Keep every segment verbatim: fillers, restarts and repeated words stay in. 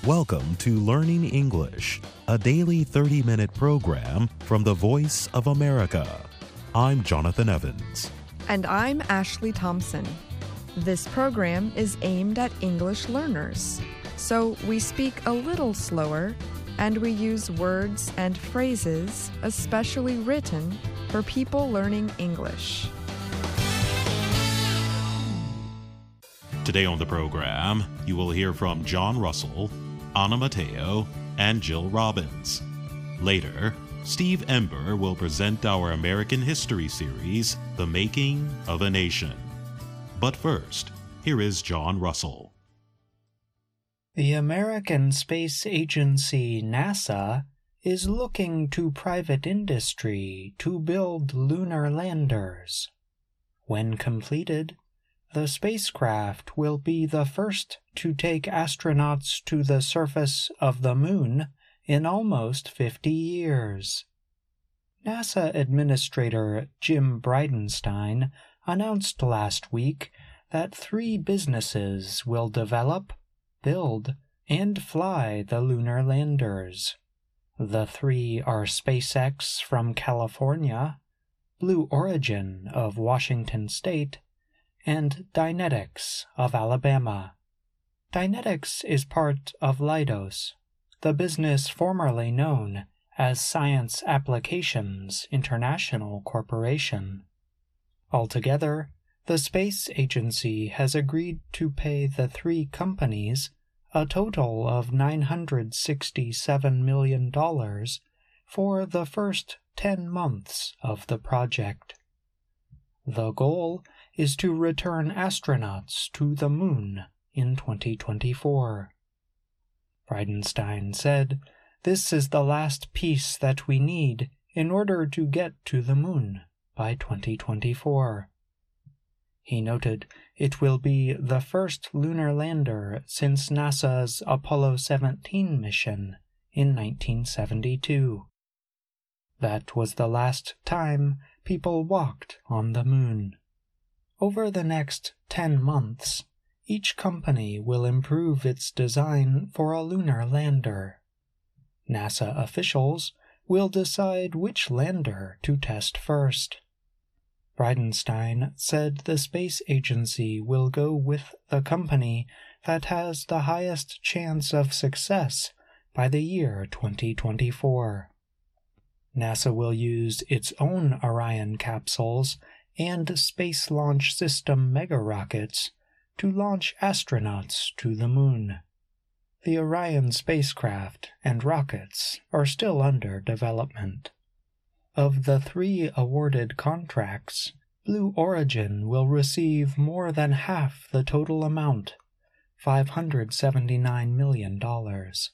Welcome to Learning English, a daily thirty-minute program from the Voice of America. I'm Jonathan Evans. And I'm Ashley Thompson. This program is aimed at English learners, so we speak a little slower and we use words and phrases especially written for people learning English. Today on the program, you will hear from John Russell, Anna Mateo, and Jill Robbins. Later, Steve Ember will present our American history series, The Making of a Nation. But first, here is John Russell. The American Space Agency, NASA, is looking to private industry to build lunar landers. When completed, the spacecraft will be the first to take astronauts to the surface of the Moon in almost fifty years. NASA Administrator Jim Bridenstine announced last week that three businesses will develop, build, and fly the lunar landers. The three are SpaceX from California, Blue Origin of Washington State, and Dynetics of Alabama. Dynetics is part of Leidos, the business formerly known as Science Applications International Corporation. Altogether, the space agency has agreed to pay the three companies a total of nine hundred sixty-seven million dollars for the first ten months of the project. The goal is to return astronauts to the Moon in twenty twenty-four. Bridenstine said, "This is the last piece that we need in order to get to the Moon by twenty twenty-four. He noted it will be the first lunar lander since NASA's Apollo seventeen mission in nineteen seventy-two. That was the last time people walked on the Moon. Over the next ten months, each company will improve its design for a lunar lander. NASA officials will decide which lander to test first. Bridenstine said the space agency will go with the company that has the highest chance of success by the year twenty twenty-four. NASA will use its own Orion capsules and Space Launch System mega rockets to launch astronauts to the Moon. The Orion spacecraft and rockets are still under development. Of the three awarded contracts, Blue Origin will receive more than half the total amount, five hundred seventy-nine million dollars.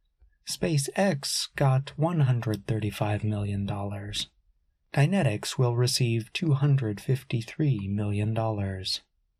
SpaceX got one hundred thirty-five million dollars. Dynetics will receive two hundred fifty-three million dollars.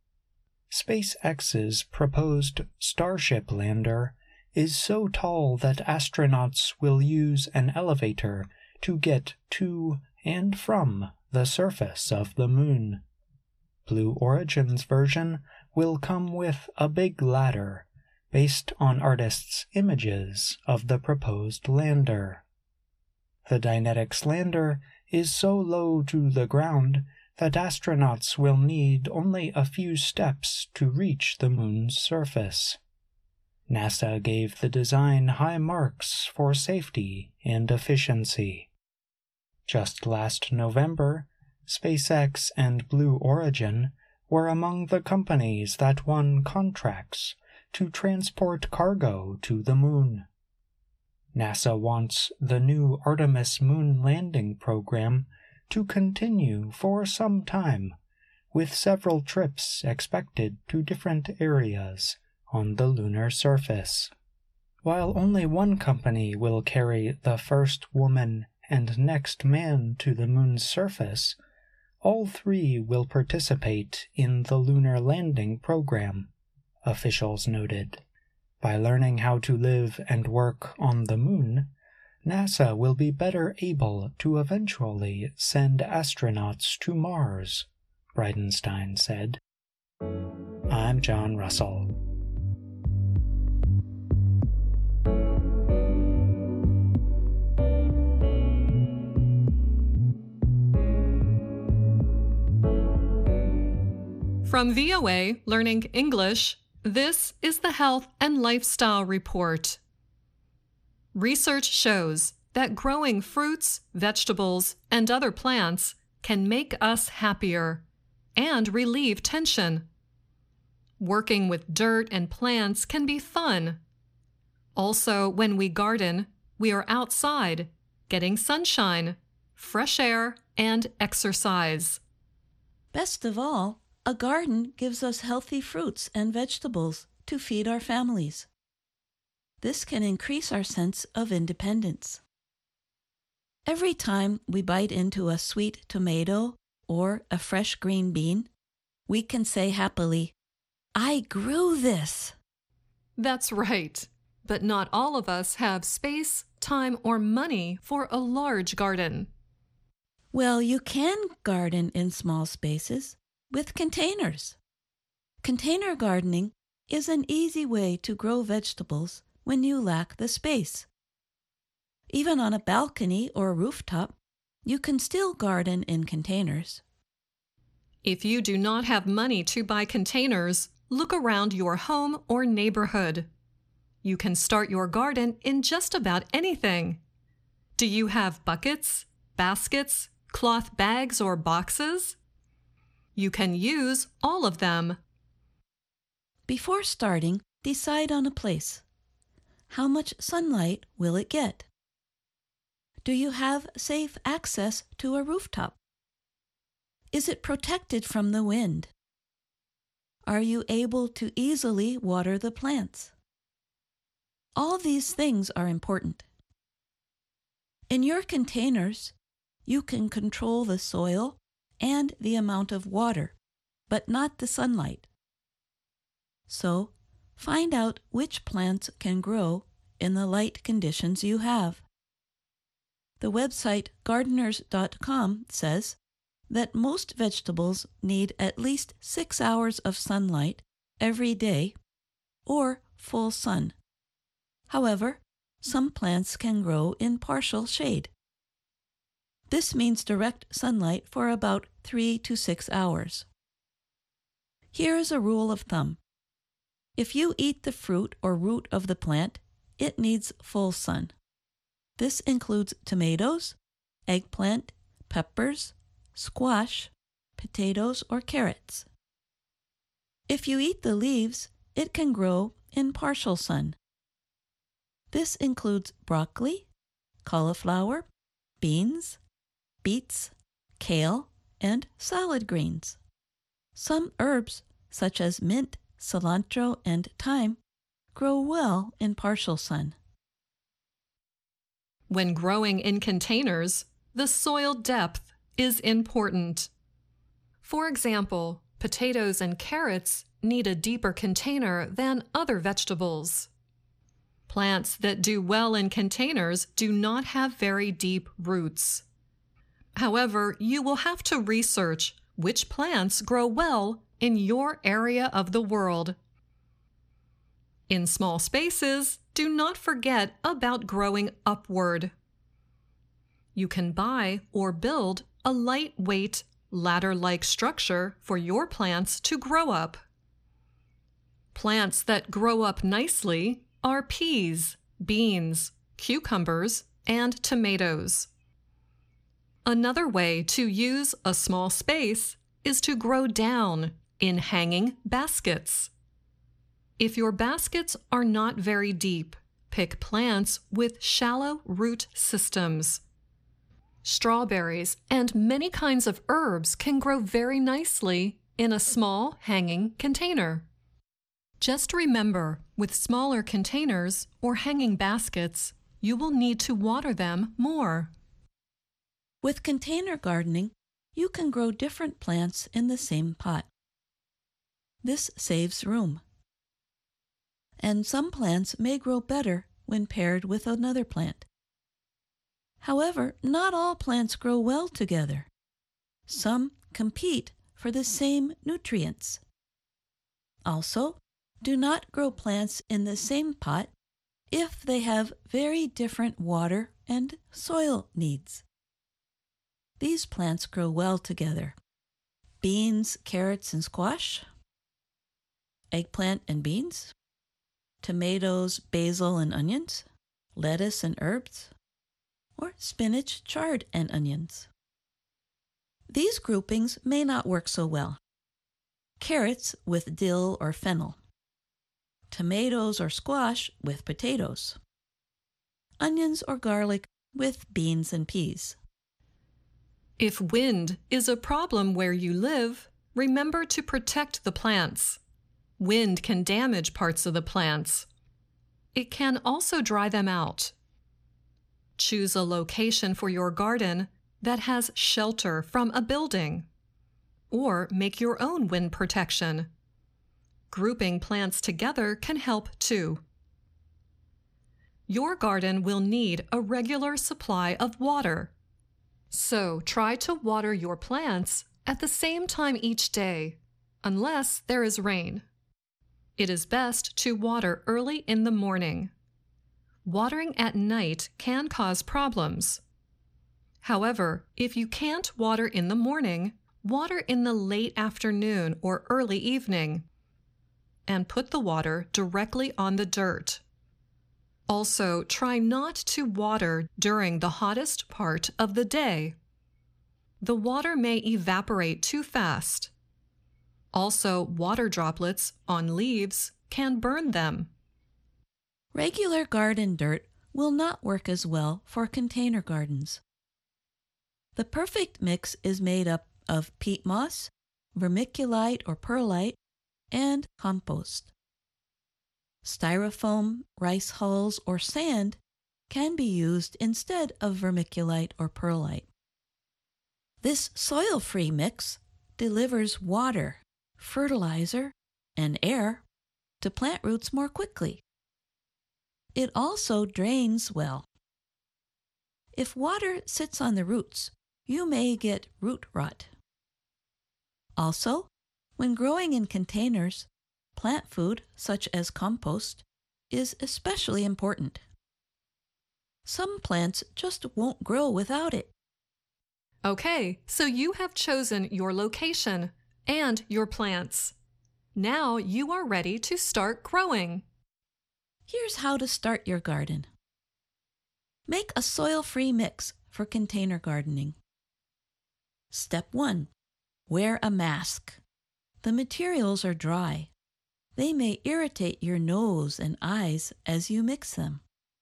SpaceX's proposed Starship lander is so tall that astronauts will use an elevator to get to and from the surface of the Moon. Blue Origin's version will come with a big ladder based on artists' images of the proposed lander. The Dynetics lander is so low to the ground that astronauts will need only a few steps to reach the Moon's surface. NASA gave the design high marks for safety and efficiency. Just last November, SpaceX and Blue Origin were among the companies that won contracts to transport cargo to the Moon. NASA wants the new Artemis moon landing program to continue for some time, with several trips expected to different areas on the lunar surface. While only one company will carry the first woman and next man to the Moon's surface, all three will participate in the lunar landing program, officials noted. By learning how to live and work on the Moon, NASA will be better able to eventually send astronauts to Mars, Bridenstine said. I'm John Russell. From V O A Learning English, this is the Health and Lifestyle Report. Research shows that growing fruits, vegetables, and other plants can make us happier and relieve tension. Working with dirt and plants can be fun. Also, when we garden, we are outside, getting sunshine, fresh air, and exercise. Best of all, a garden gives us healthy fruits and vegetables to feed our families. This can increase our sense of independence. Every time we bite into a sweet tomato or a fresh green bean, we can say happily, "I grew this." That's right. But not all of us have space, time, or money for a large garden. Well, you can garden in small spaces with containers. Container gardening is an easy way to grow vegetables when you lack the space. Even on a balcony or rooftop, you can still garden in containers. If you do not have money to buy containers, look around your home or neighborhood. You can start your garden in just about anything. Do you have buckets, baskets, cloth bags, or boxes? You can use all of them. Before starting, decide on a place. How much sunlight will it get? Do you have safe access to a rooftop? Is it protected from the wind? Are you able to easily water the plants? All these things are important. In your containers, you can control the soil and the amount of water, but not the sunlight. So, find out which plants can grow in the light conditions you have. The website gardeners dot com says that most vegetables need at least six hours of sunlight every day or full sun. However, some plants can grow in partial shade. This means direct sunlight for about three to six hours. Here is a rule of thumb. If you eat the fruit or root of the plant, it needs full sun. This includes tomatoes, eggplant, peppers, squash, potatoes, or carrots. If you eat the leaves, it can grow in partial sun. This includes broccoli, cauliflower, beans, beets, kale, and salad greens. Some herbs, such as mint, cilantro, and thyme, grow well in partial sun. When growing in containers, the soil depth is important. For example, potatoes and carrots need a deeper container than other vegetables. Plants that do well in containers do not have very deep roots. However, you will have to research which plants grow well in your area of the world. In small spaces, do not forget about growing upward. You can buy or build a lightweight, ladder-like structure for your plants to grow up. Plants that grow up nicely are peas, beans, cucumbers, and tomatoes. Another way to use a small space is to grow down in hanging baskets. If your baskets are not very deep, pick plants with shallow root systems. Strawberries and many kinds of herbs can grow very nicely in a small hanging container. Just remember, with smaller containers or hanging baskets, you will need to water them more. With container gardening, you can grow different plants in the same pot. This saves room. And some plants may grow better when paired with another plant. However, not all plants grow well together. Some compete for the same nutrients. Also, do not grow plants in the same pot if they have very different water and soil needs. These plants grow well together. beans, carrots, and squash, eggplant and beans, tomatoes, basil, and onions, lettuce and herbs, or spinach, chard, and onions. These groupings may not work so well. Carrots with dill or fennel, tomatoes or squash with potatoes, onions or garlic with beans and peas. If wind is a problem where you live, remember to protect the plants. Wind can damage parts of the plants. It can also dry them out. Choose a location for your garden that has shelter from a building, or make your own wind protection. Grouping plants together can help too. Your garden will need a regular supply of water. So try to water your plants at the same time each day, unless there is rain. It is best to water early in the morning. Watering at night can cause problems. However, if you can't water in the morning, water in the late afternoon or early evening, and put the water directly on the dirt. Also, try not to water during the hottest part of the day. The water may evaporate too fast. Also, water droplets on leaves can burn them. Regular garden dirt will not work as well for container gardens. The perfect mix is made up of peat moss, vermiculite or perlite, and compost. Styrofoam, rice hulls, or sand can be used instead of vermiculite or perlite. This soil-free mix delivers water, fertilizer, and air to plant roots more quickly. It also drains well. If water sits on the roots, you may get root rot. Also, when growing in containers, plant food, such as compost, is especially important. Some plants just won't grow without it. Okay, so you have chosen your location and your plants. Now you are ready to start growing. Here's how to start your garden. Make a soil-free mix for container gardening. Step one. Wear a mask. The materials are dry. They may irritate your nose and eyes as you mix them.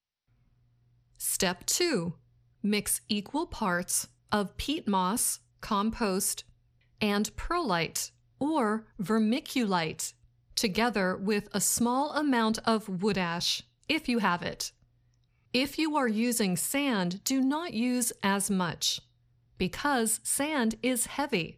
Step two. Mix equal parts of peat moss, compost, and perlite or vermiculite together with a small amount of wood ash, if you have it. If you are using sand, do not use as much, because sand is heavy.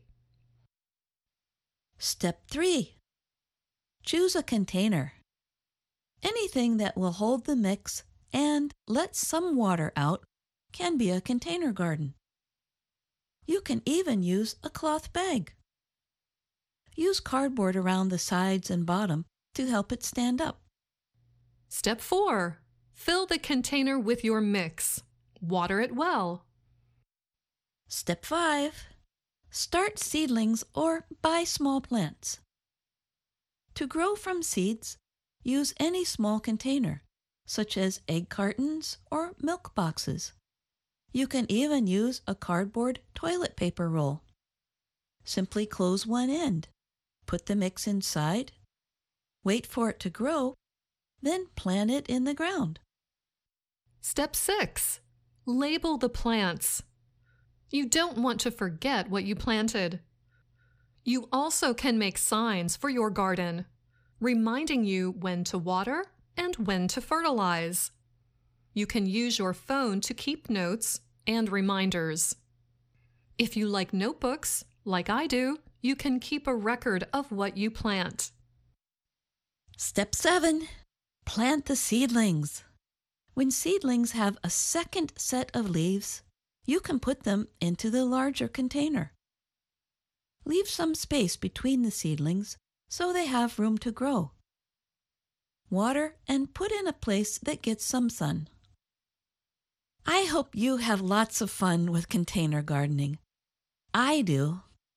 Step three. Choose a container. Anything that will hold the mix and let some water out can be a container garden. You can even use a cloth bag. Use cardboard around the sides and bottom to help it stand up. Step four. Fill the container with your mix. Water it well. Step five. Start seedlings or buy small plants. To grow from seeds, use any small container, such as egg cartons or milk boxes. You can even use a cardboard toilet paper roll. Simply close one end, put the mix inside, wait for it to grow, then plant it in the ground. Step six. Label the plants. You don't want to forget what you planted. You also can make signs for your garden, reminding you when to water and when to fertilize. You can use your phone to keep notes and reminders. If you like notebooks, like I do, you can keep a record of what you plant. Step seven. Plant the seedlings. When seedlings have a second set of leaves, you can put them into the larger container. Leave some space between the seedlings so they have room to grow. Water and put in a place that gets some sun. I hope you have lots of fun with container gardening. I do.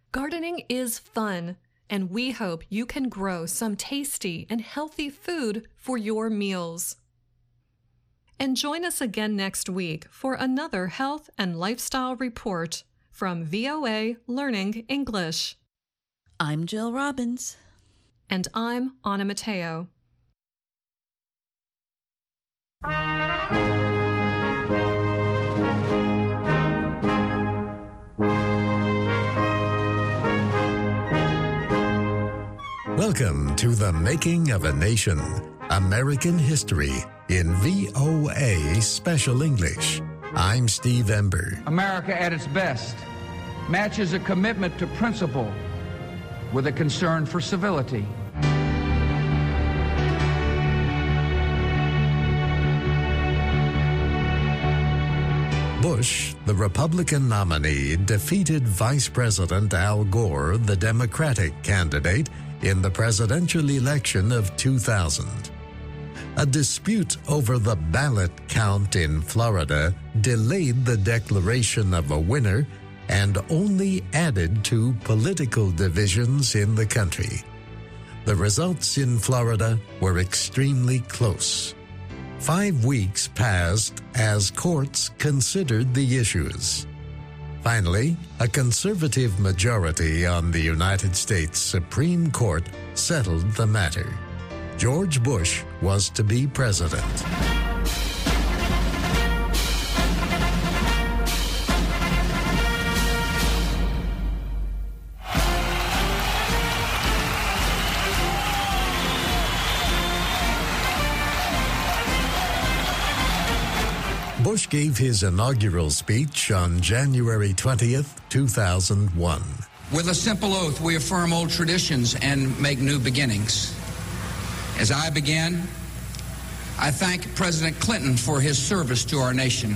Gardening is fun, and we hope you can grow some tasty and healthy food for your meals. And join us again next week for another health and lifestyle report from V O A Learning English. I'm Jill Robbins. And I'm Anna Matteo. Welcome to The Making of a Nation, American History in V O A Special English. I'm Steve Ember. America at its best matches a commitment to principle with a concern for civility. Bush, the Republican nominee, defeated Vice President Al Gore, the Democratic candidate, in the presidential election of two thousand. A dispute over the ballot count in Florida delayed the declaration of a winner and only added to political divisions in the country. The results in Florida were extremely close. Five weeks passed as courts considered the issues. Finally, a conservative majority on the United States Supreme Court settled the matter. George Bush was to be president. Bush gave his inaugural speech on January twentieth, two thousand one. With a simple oath, we affirm old traditions and make new beginnings. As I begin, I thank President Clinton for his service to our nation.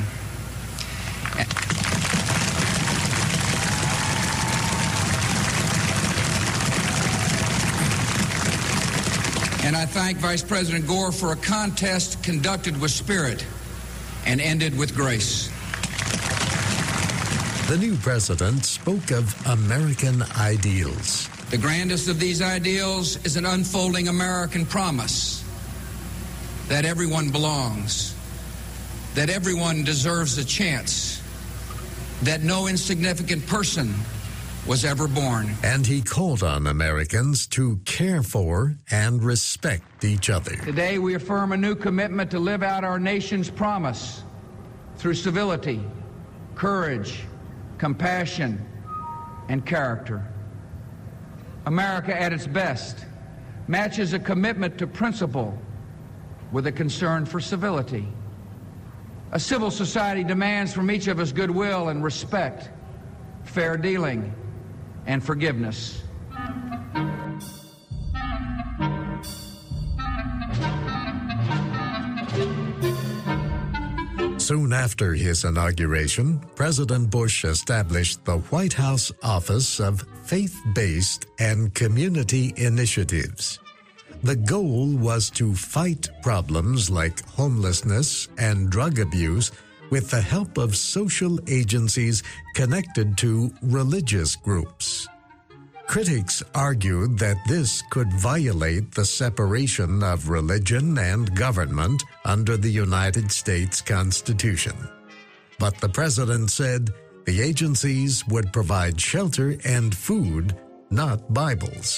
And I thank Vice President Gore for a contest conducted with spirit and ended with grace. The new president spoke of American ideals. The grandest of these ideals is an unfolding American promise that everyone belongs, that everyone deserves a chance, that no insignificant person was ever born. And he called on Americans to care for and respect each other. Today we affirm a new commitment to live out our nation's promise through civility, courage, compassion, and character. America at its best matches a commitment to principle with a concern for civility. A civil society demands from each of us goodwill and respect, fair dealing, and forgiveness. Soon after his inauguration, President Bush established the White House Office of Faith-Based and Community Initiatives. The goal was to fight problems like homelessness and drug abuse with the help of social agencies connected to religious groups. Critics argued that this could violate the separation of religion and government under the United States Constitution. But the president said the agencies would provide shelter and food, not Bibles.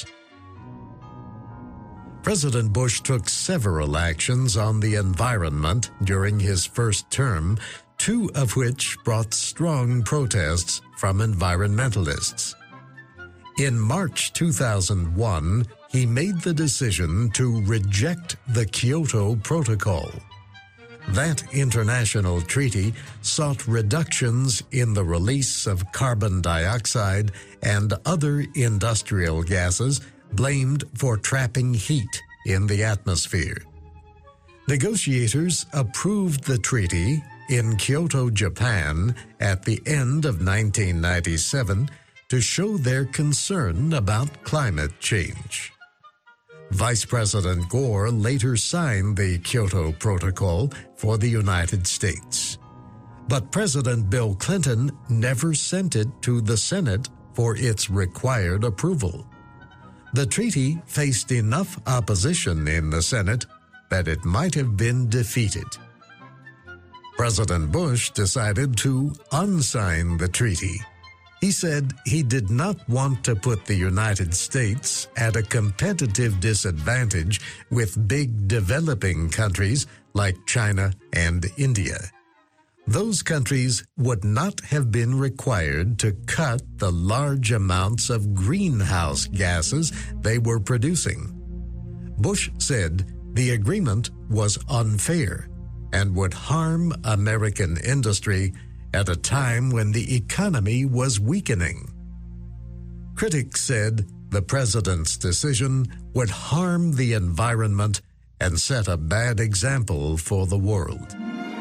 President Bush took several actions on the environment during his first term, two of which brought strong protests from environmentalists. In March two thousand one, he made the decision to reject the Kyoto Protocol. That international treaty sought reductions in the release of carbon dioxide and other industrial gases blamed for trapping heat in the atmosphere. Negotiators approved the treaty in Kyoto, Japan, at the end of nineteen ninety-seven to show their concern about climate change. Vice President Gore later signed the Kyoto Protocol for the United States. But President Bill Clinton never sent it to the Senate for its required approval. The treaty faced enough opposition in the Senate that it might have been defeated. President Bush decided to unsign the treaty. He said he did not want to put the United States at a competitive disadvantage with big developing countries like China and India. Those countries would not have been required to cut the large amounts of greenhouse gases they were producing. Bush said the agreement was unfair and would harm American industry at a time when the economy was weakening. Critics said the president's decision would harm the environment and set a bad example for the world.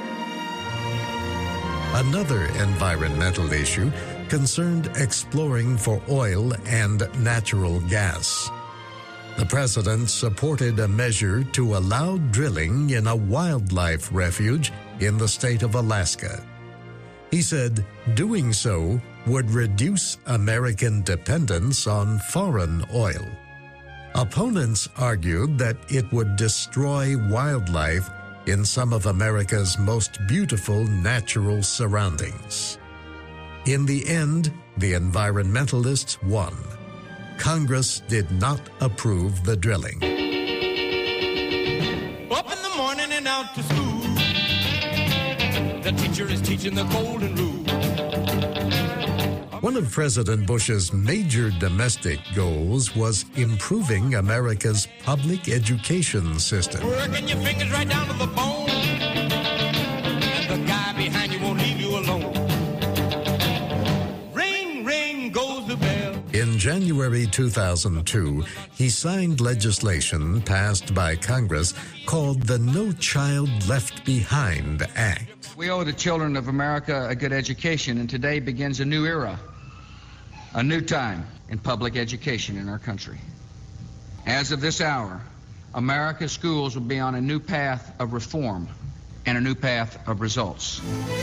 Another environmental issue concerned exploring for oil and natural gas. The president supported a measure to allow drilling in a wildlife refuge in the state of Alaska. He said doing so would reduce American dependence on foreign oil. Opponents argued that it would destroy wildlife in some of America's most beautiful natural surroundings. In the end, the environmentalists won. Congress did not approve the drilling. Up in the morning and out to school. The teacher is teaching the golden rule. One of President Bush's major domestic goals was improving America's public education system. Working your fingers right down to the bone. And the guy behind you won't leave you alone. Ring, ring goes the bell. In January two thousand two, he signed legislation passed by Congress called the No Child Left Behind Act. We owe the children of America a good education, and today begins a new era, a new time in public education in our country. As of this hour, America's schools will be on a new path of reform and a new path of results.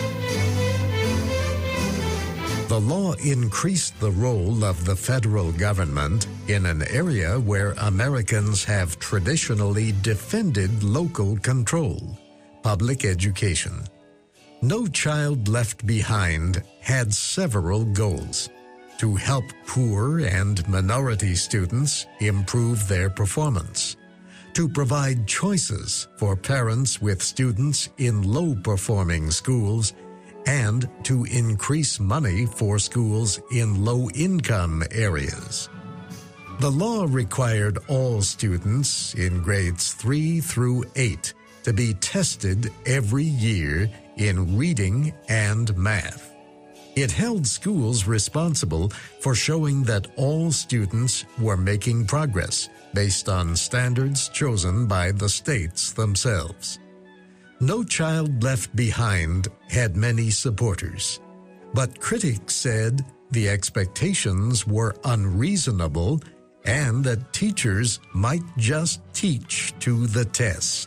The law increased the role of the federal government in an area where Americans have traditionally defended local control, public education. No Child Left Behind had several goals: to help poor and minority students improve their performance, to provide choices for parents with students in low-performing schools, and to increase money for schools in low-income areas. The law required all students in grades three through eight to be tested every year in reading and math. It held schools responsible for showing that all students were making progress based on standards chosen by the states themselves. No Child Left Behind had many supporters, but critics said the expectations were unreasonable and that teachers might just teach to the test.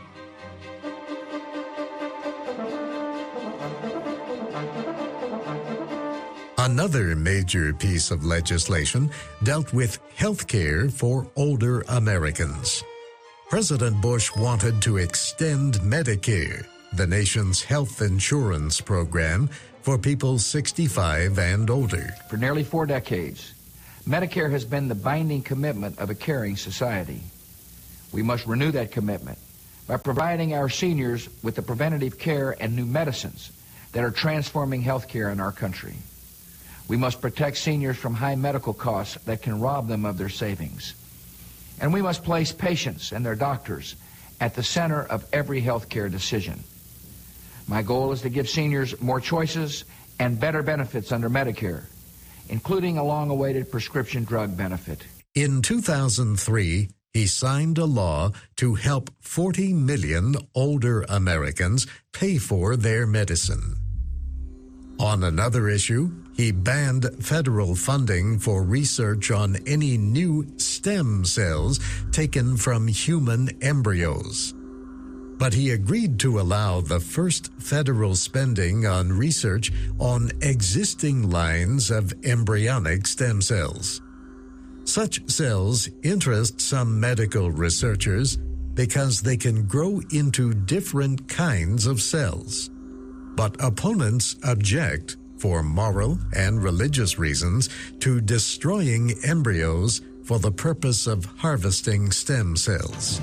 Another major piece of legislation dealt with health care for older Americans. President Bush wanted to extend Medicare, the nation's health insurance program, for people sixty-five and older. For nearly four decades, Medicare has been the binding commitment of a caring society. We must renew that commitment by providing our seniors with the preventative care and new medicines that are transforming health care in our country. We must protect seniors from high medical costs that can rob them of their savings. And we must place patients and their doctors at the center of every health care decision. My goal is to give seniors more choices and better benefits under Medicare, including a long-awaited prescription drug benefit. In two thousand three, he signed a law to help forty million older Americans pay for their medicine. On another issue, he banned federal funding for research on any new stem cells taken from human embryos. but he agreed to allow the first federal spending on research on existing lines of embryonic stem cells. Such cells interest some medical researchers because they can grow into different kinds of cells. But opponents object, for moral and religious reasons, to destroying embryos for the purpose of harvesting stem cells.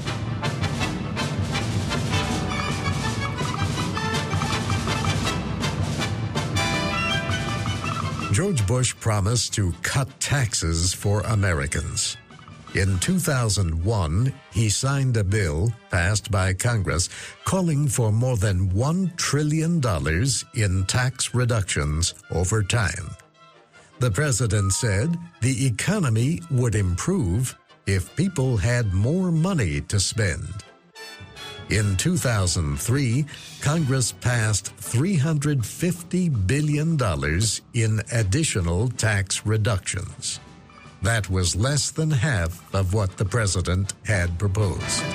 George Bush promised to cut taxes for Americans. In two thousand one, he signed a bill passed by Congress calling for more than one trillion dollars in tax reductions over time. The president said the economy would improve if people had more money to spend. In two thousand three, Congress passed three hundred fifty billion dollars in additional tax reductions. That was less than half of what the president had proposed.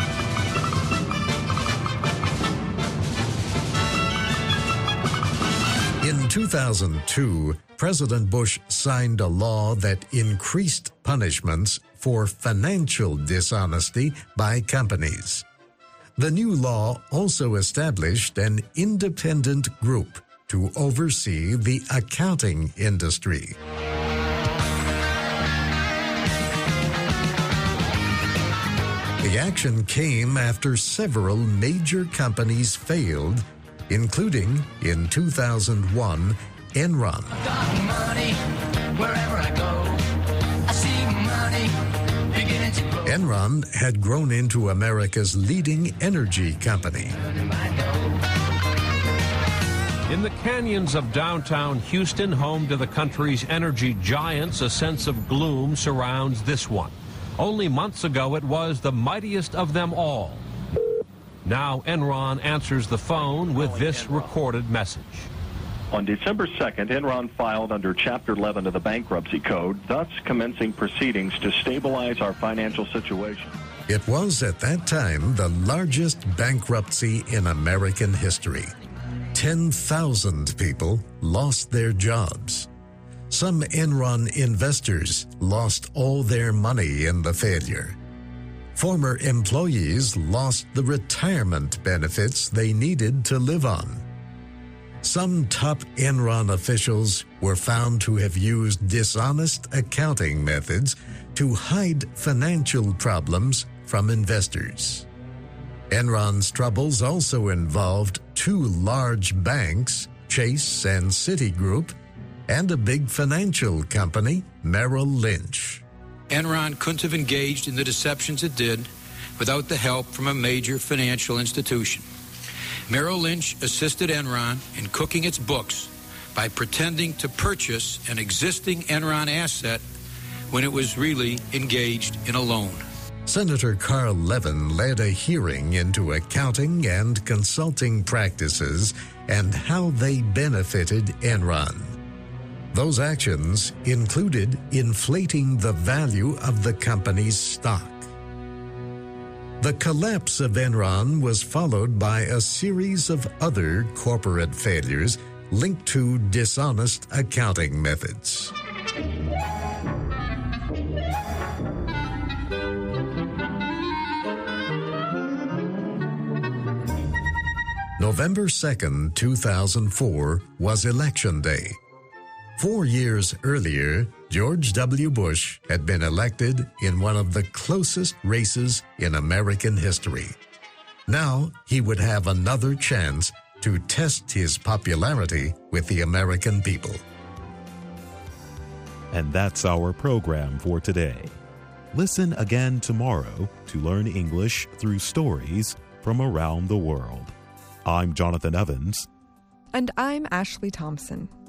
In two thousand two, President Bush signed a law that increased punishments for financial dishonesty by companies. The new law also established an independent group to oversee the accounting industry. The action came after several major companies failed, including, in two thousand one, Enron. I've got money wherever I go. I see money beginning to grow. Enron had grown into America's leading energy company. In the canyons of downtown Houston, home to the country's energy giants, a sense of gloom surrounds this one. Only months ago, it was the mightiest of them all. Now Enron answers the phone with this recorded message. On December second, Enron filed under Chapter eleven of the Bankruptcy Code, thus commencing proceedings to stabilize our financial situation. It was at that time the largest bankruptcy in American history. ten thousand people lost their jobs. Some Enron investors lost all their money in the failure. Former employees lost the retirement benefits they needed to live on. Some top Enron officials were found to have used dishonest accounting methods to hide financial problems from investors. Enron's troubles also involved two large banks, Chase and Citigroup, and a big financial company, Merrill Lynch. Enron couldn't have engaged in the deceptions it did without the help from a major financial institution. Merrill Lynch assisted Enron in cooking its books by pretending to purchase an existing Enron asset when it was really engaged in a loan. Senator Carl Levin led a hearing into accounting and consulting practices and how they benefited Enron. Those actions included inflating the value of the company's stock. The collapse of Enron was followed by a series of other corporate failures linked to dishonest accounting methods. November second, two thousand four was Election Day. Four years earlier, George W. Bush had been elected in one of the closest races in American history. Now he would have another chance to test his popularity with the American people. And that's our program for today. Listen again tomorrow to learn English through stories from around the world. I'm Jonathan Evans. And I'm Ashley Thompson.